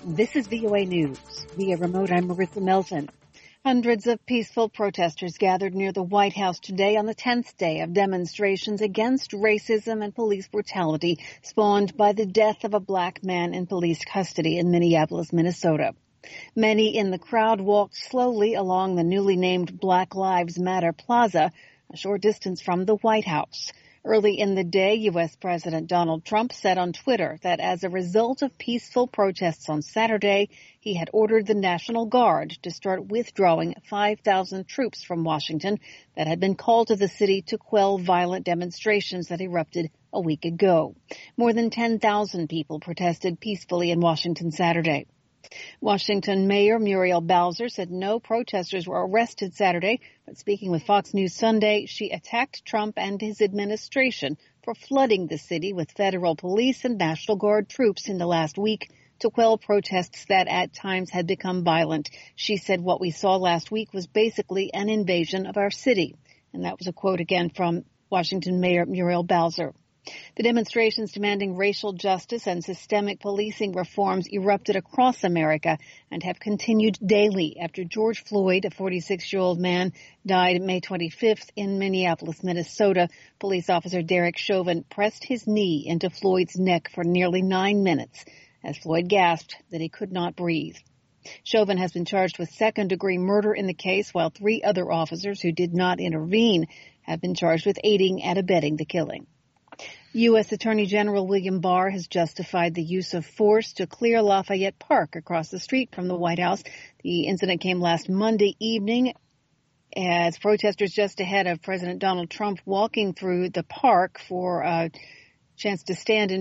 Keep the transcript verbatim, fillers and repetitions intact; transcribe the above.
This is V O A News. Via remote, I'm Marissa Melton. Hundreds of peaceful protesters gathered near the White House today on the tenth day of demonstrations against racism and police brutality spawned by the death of a black man in police custody in Minneapolis, Minnesota. Many in the crowd walked slowly along the newly named Black Lives Matter Plaza, a short distance from the White House. Early in the day, U S. President Donald Trump said on Twitter that as a result of peaceful protests on Saturday, he had ordered the National Guard to start withdrawing five thousand troops from Washington that had been called to the city to quell violent demonstrations that erupted a week ago. More than ten thousand people protested peacefully in Washington Saturday. Washington Mayor Muriel Bowser said no protesters were arrested Saturday, but speaking with Fox News Sunday, she attacked Trump and his administration for flooding the city with federal police and National Guard troops in the last week to quell protests that at times had become violent. She said what we saw last week was basically an invasion of our city. And that was a quote again from Washington Mayor Muriel Bowser. The demonstrations demanding racial justice and systemic policing reforms erupted across America and have continued daily after George Floyd, a forty-six-year-old man, died May twenty-fifth in Minneapolis, Minnesota. Police officer Derek Chauvin pressed his knee into Floyd's neck for nearly nine minutes as Floyd gasped that he could not breathe. Chauvin has been charged with second-degree murder in the case, while three other officers who did not intervene have been charged with aiding and abetting the killing. U S. Attorney General William Barr has justified the use of force to clear Lafayette Park across the street from the White House. The incident came last Monday evening as protesters just ahead of President Donald Trump walking through the park for a chance to stand in